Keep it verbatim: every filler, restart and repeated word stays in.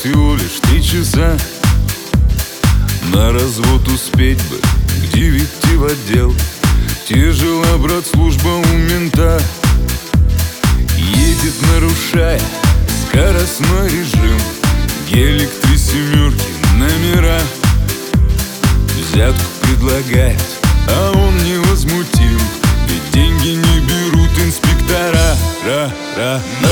всего лишь три часа. На развод успеть бы к девяти в отдел. Тяжела, брат, служба у мента. Едет, нарушая скоростной режим. Гелик три семерки, номера. Взятку предлагает, а он невозмутим. Ведь деньги не берут инспектора. Ра-ра.